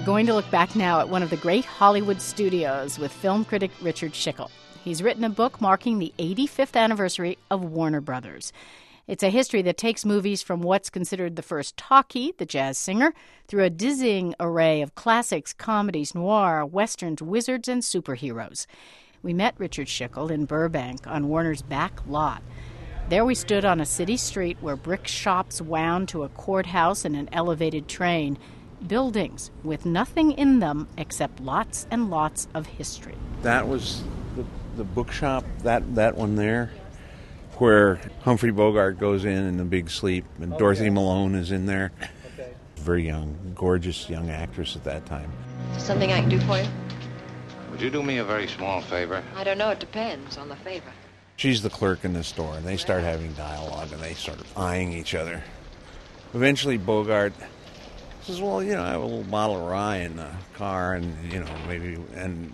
going to look back now at one of the great Hollywood studios with film critic Richard Schickel. He's written a book marking the 85th anniversary of Warner Brothers. It's a history that takes movies from what's considered the first talkie, The Jazz Singer, through a dizzying array of classics, comedies, noir, westerns, wizards, and superheroes. We met Richard Schickel in Burbank on Warner's back lot. There we stood on a city street where brick shops wound to a courthouse and an elevated train. Buildings with nothing in them except lots and lots of history. That was the bookshop, that one there, where Humphrey Bogart goes in The Big Sleep, and Dorothy Malone is in there. Okay. Very young, gorgeous young actress at that time. Something I can do for you? Would you do me a very small favor? I don't know. It depends on the favor. She's the clerk in the store, and they start having dialogue, and they start eyeing each other. Eventually, Bogart says, well, I have a little bottle of rye in the car, and, maybe, and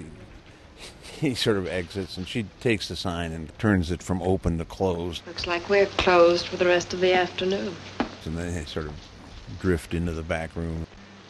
he sort of exits, and she takes the sign and turns it from open to closed. Looks like we're closed for the rest of the afternoon. And then they sort of drift into the back room.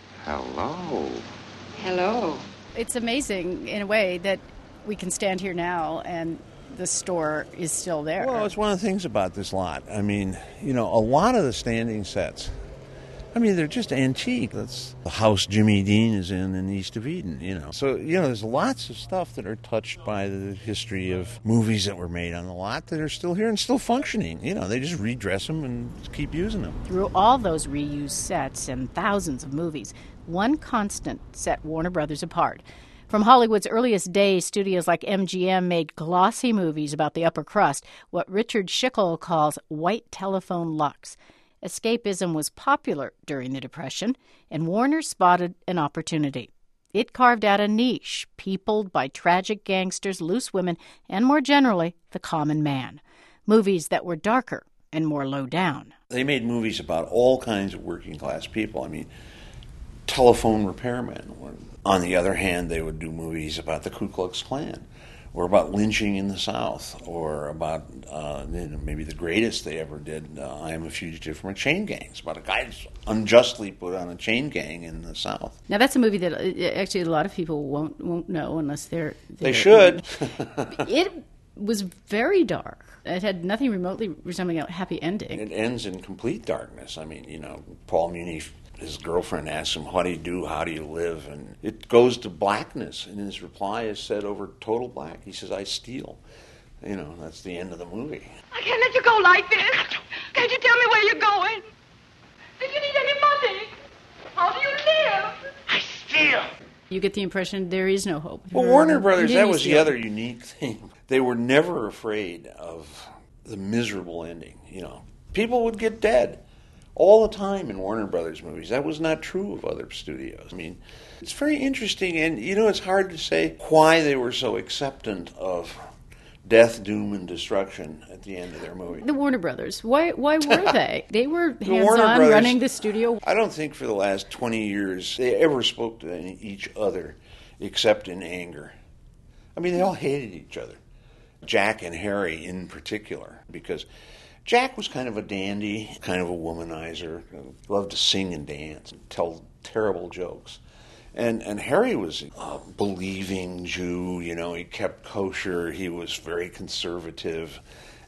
Hello. Hello. It's amazing, in a way, that we can stand here now and the store is still there. Well, it's one of the things about this lot. I mean, a lot of the standing sets, they're just antique. That's the house Jimmy Dean is in East of Eden, So, there's lots of stuff that are touched by the history of movies that were made on the lot that are still here and still functioning. They just redress them and keep using them. Through all those reused sets and thousands of movies, one constant set Warner Brothers apart. From Hollywood's earliest days, studios like MGM made glossy movies about the upper crust, what Richard Schickel calls white telephone luxe. Escapism was popular during the Depression, and Warner spotted an opportunity. It carved out a niche, peopled by tragic gangsters, loose women, and more generally, the common man. Movies that were darker and more low down. They made movies about all kinds of working class people. Telephone repairmen. On the other hand, they would do movies about the Ku Klux Klan, or about lynching in the South, or about maybe the greatest they ever did, I Am a Fugitive from a Chain Gang. It's about a guy who's unjustly put on a chain gang in the South. Now, that's a movie that actually a lot of people won't know unless they're They should. It was very dark. It had nothing remotely resembling a happy ending. It ends in complete darkness. Paul Muni, his girlfriend asks him, what do you do, how do you live? And it goes to blackness, and his reply is said over total black. He says, I steal. That's the end of the movie. I can't let you go like this. Can't you tell me where you're going? If you need any money, how do you live? I steal. You get the impression there is no hope. Well, Warner Brothers, that was the other unique thing. They were never afraid of the miserable ending. People would get dead all the time in Warner Brothers movies. That was not true of other studios. It's very interesting, and it's hard to say why they were so acceptant of death, doom, and destruction at the end of their movie. The Warner Brothers, why were they? They were hands-on running the studio. I don't think for the last 20 years they ever spoke to each other except in anger. They all hated each other. Jack and Harry in particular, because Jack was kind of a dandy, kind of a womanizer, loved to sing and dance and tell terrible jokes. And Harry was a believing Jew, he kept kosher, he was very conservative.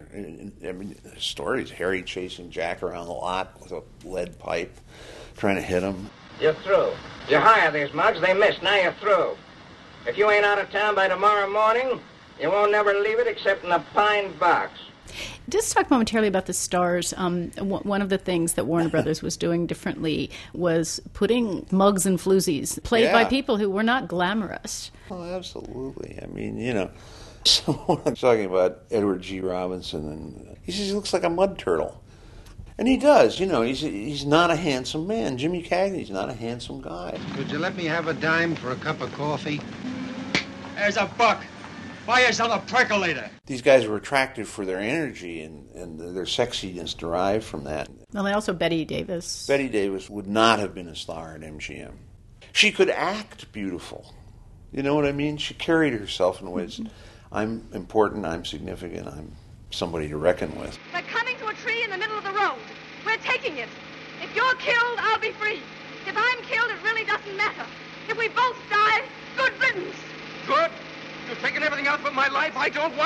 The stories, Harry chasing Jack around the lot with a lead pipe, trying to hit him. You're through. You hire these mugs, they missed, now you're through. If you ain't out of town by tomorrow morning, you won't never leave it except in a pine box. Just talk momentarily about the stars. One of the things that Warner Brothers was doing differently was putting mugs and floozies played by people who were not glamorous. Oh, absolutely. Someone was talking about Edward G. Robinson, and he says he looks like a mud turtle. And he does, he's not a handsome man. Jimmy Cagney's not a handsome guy. Could you let me have a dime for a cup of coffee? There's a buck. Buy yourself a percolator. These guys were attractive for their energy and their sexiness derived from that. Well, and also Betty Davis. Betty Davis would not have been a star at MGM. She could act beautiful. You know what I mean? She carried herself in ways. I'm important, I'm significant, I'm somebody to reckon with. We're coming to a tree in the middle of the road. We're taking it. If you're killed, I'll be free. If I'm killed, it really doesn't matter.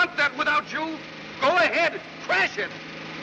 want that without you? Go ahead, crash it.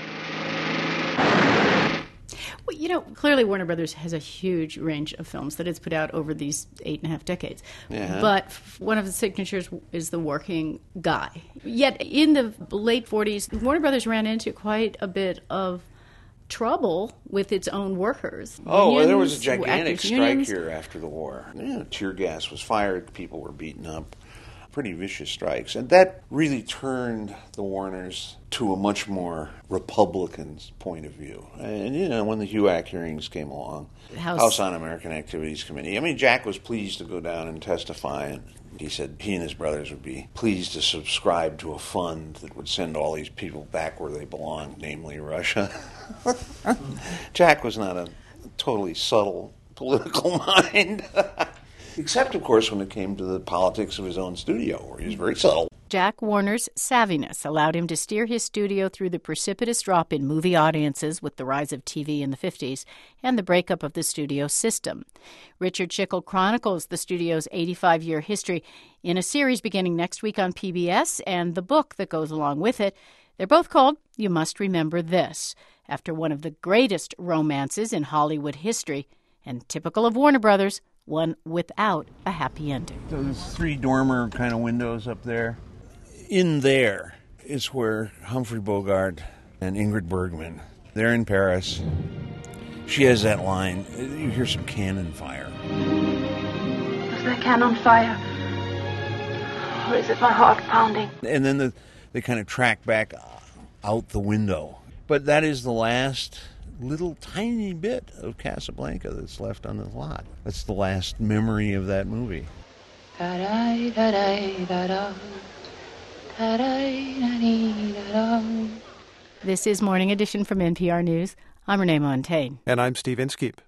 Well, you know, clearly Warner Brothers has a huge range of films that it's put out over these 8.5 decades. Yeah. But one of the signatures is The Working Guy. Yet in the late 40s, Warner Brothers ran into quite a bit of trouble with its own workers. Oh, well, there was a Unions, gigantic actors' strike unions. here after the war. Yeah, tear gas was fired, people were beaten up. Pretty vicious strikes. And that really turned the Warners to a much more Republican point of view. And, you know, when the HUAC hearings came along, House Un-American Activities Committee, I mean, Jack was pleased to go down and testify, and he said he and his brothers would be pleased to subscribe to a fund that would send all these people back where they belong, namely Russia. Jack was not a totally subtle political mind. Except, of course, when it came to the politics of his own studio, where he was very subtle. Jack Warner's savviness allowed him to steer his studio through the precipitous drop in movie audiences with the rise of TV in the 50s and the breakup of the studio system. Richard Schickel chronicles the studio's 85-year history in a series beginning next week on PBS and the book that goes along with it. They're both called You Must Remember This, after one of the greatest romances in Hollywood history, and typical of Warner Brothers, one without a happy ending. Those 3 dormer kind of windows up there. In there is where Humphrey Bogart and Ingrid Bergman, they're in Paris. She has that line, you hear some cannon fire. Is there cannon fire? Or is it my heart pounding? And then they kind of track back out the window. But that is the last little tiny bit of Casablanca that's left on the lot. That's the last memory of that movie. This is Morning Edition from NPR News. I'm Renee Montaigne. And I'm Steve Inskeep.